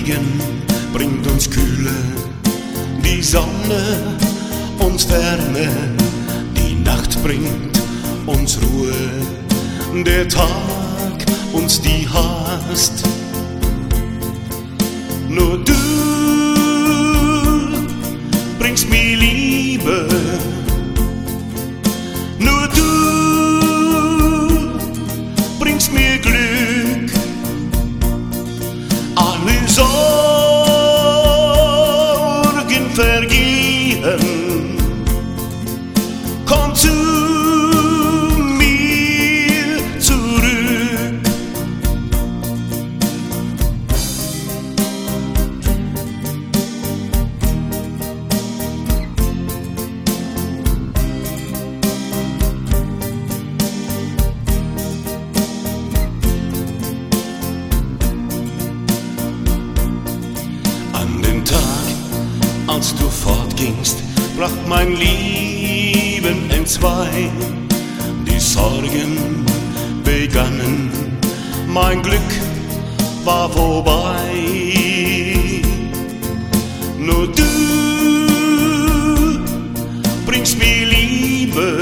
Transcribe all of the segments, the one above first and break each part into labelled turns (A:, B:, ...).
A: Regen bringt uns Kühle, die Sonne uns Wärme, die Nacht bringt uns Ruhe, der Tag uns die Hast. Nur du bringst mir Liebe, nur du bringst mir Glück. Alle Sorgen vergehen, komm zu mir zurück. An dem Tag, als du fortgingst, brach mein Leben entzwei. Die Sorgen begannen, mein Glück war vorbei. Nur du bringst mir Liebe,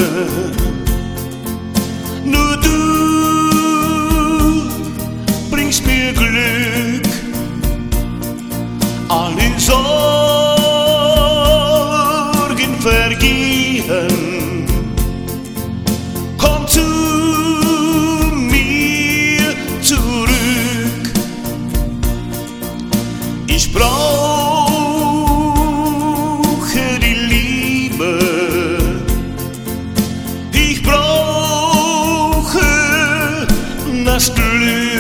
A: nur du bringst mir Glück. Alle Sorgen vergehen, komm zu mir zurück. Ich brauche die Liebe, ich brauche das Glück.